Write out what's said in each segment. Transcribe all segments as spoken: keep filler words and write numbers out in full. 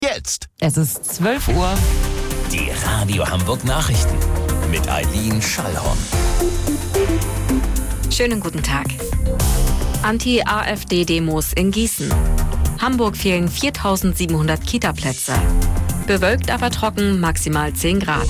Jetzt! Es ist zwölf Uhr. Die Radio Hamburg Nachrichten mit Eileen Schallhorn. Schönen guten Tag. Anti-AfD-Demos in Gießen. Hamburg fehlen viertausendsiebenhundert Kita-Plätze. Bewölkt, aber trocken, maximal zehn Grad.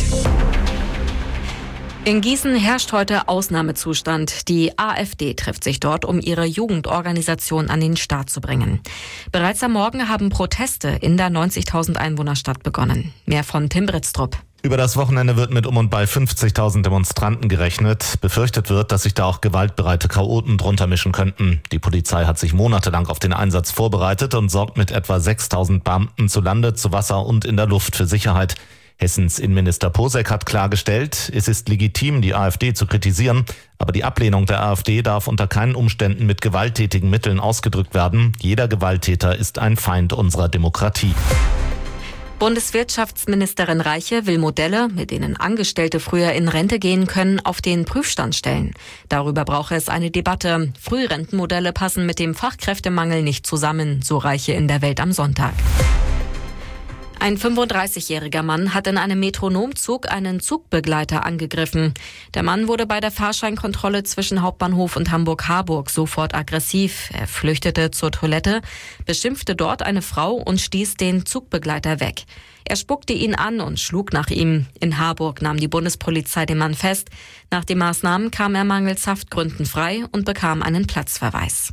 In Gießen herrscht heute Ausnahmezustand. Die AfD trifft sich dort, um ihre Jugendorganisation an den Start zu bringen. Bereits am Morgen haben Proteste in der neunzigtausend Einwohnerstadt begonnen. Mehr von Tim Britztrup. Über das Wochenende wird mit um und bei fünfzigtausend Demonstranten gerechnet. Befürchtet wird, dass sich da auch gewaltbereite Chaoten drunter mischen könnten. Die Polizei hat sich monatelang auf den Einsatz vorbereitet und sorgt mit etwa sechstausend Beamten zu Lande, zu Wasser und in der Luft für Sicherheit. Hessens Innenminister Posek hat klargestellt, es ist legitim, die AfD zu kritisieren, aber die Ablehnung der AfD darf unter keinen Umständen mit gewalttätigen Mitteln ausgedrückt werden. Jeder Gewalttäter ist ein Feind unserer Demokratie. Bundeswirtschaftsministerin Reiche will Modelle, mit denen Angestellte früher in Rente gehen können, auf den Prüfstand stellen. Darüber brauche es eine Debatte. Frührentenmodelle passen mit dem Fachkräftemangel nicht zusammen, so Reiche in der Welt am Sonntag. Ein fünfunddreißigjähriger Mann hat in einem Metronomzug einen Zugbegleiter angegriffen. Der Mann wurde bei der Fahrscheinkontrolle zwischen Hauptbahnhof und Hamburg-Harburg sofort aggressiv. Er flüchtete zur Toilette, beschimpfte dort eine Frau und stieß den Zugbegleiter weg. Er spuckte ihn an und schlug nach ihm. In Harburg nahm die Bundespolizei den Mann fest. Nach den Maßnahmen kam er mangels Haftgründen frei und bekam einen Platzverweis.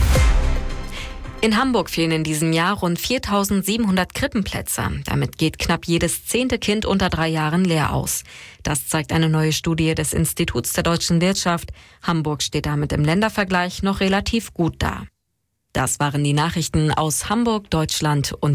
In Hamburg fehlen in diesem Jahr rund viertausendsiebenhundert Krippenplätze. Damit geht knapp jedes zehnte Kind unter drei Jahren leer aus. Das zeigt eine neue Studie des Instituts der deutschen Wirtschaft. Hamburg steht damit im Ländervergleich noch relativ gut da. Das waren die Nachrichten aus Hamburg, Deutschland und